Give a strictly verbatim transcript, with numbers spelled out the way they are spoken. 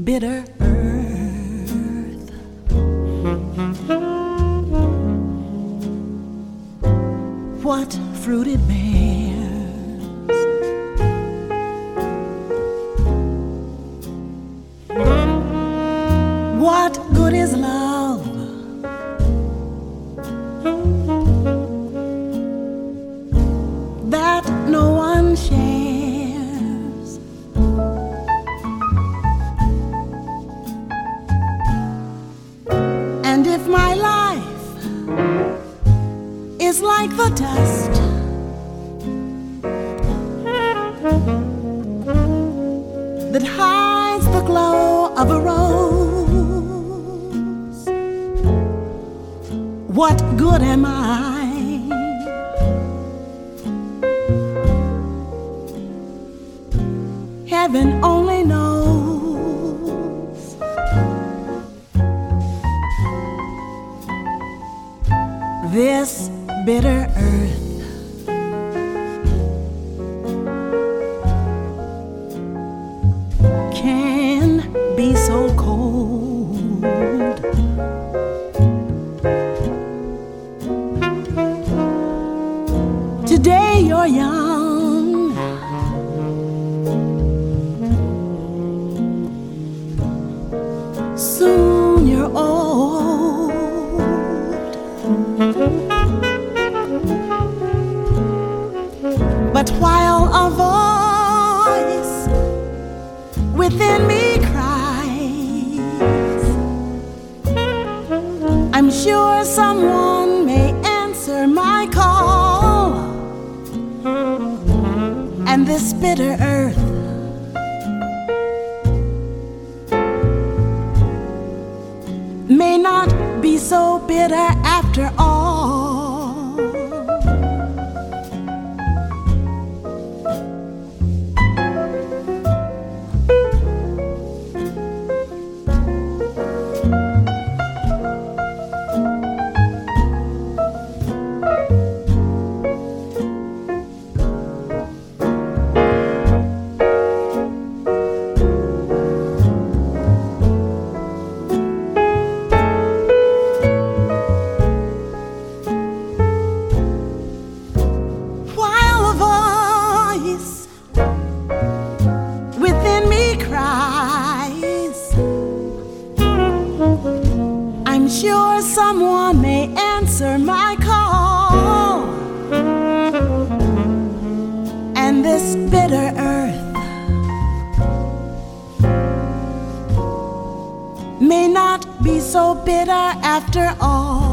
bitter earth. What fruit it bears, what good is love? That no one shares. And if my life is like the dust that hides the glow of a rose, what good am I? Heaven only knows. This bitter earth can be so cold. Today you're young, soon you're old. But while a voice within me cries, I'm sure someone may answer my call. And this bitter earth may not be so bitter after all. I'm sure someone may answer my call. And this bitter earth may not be so bitter after all.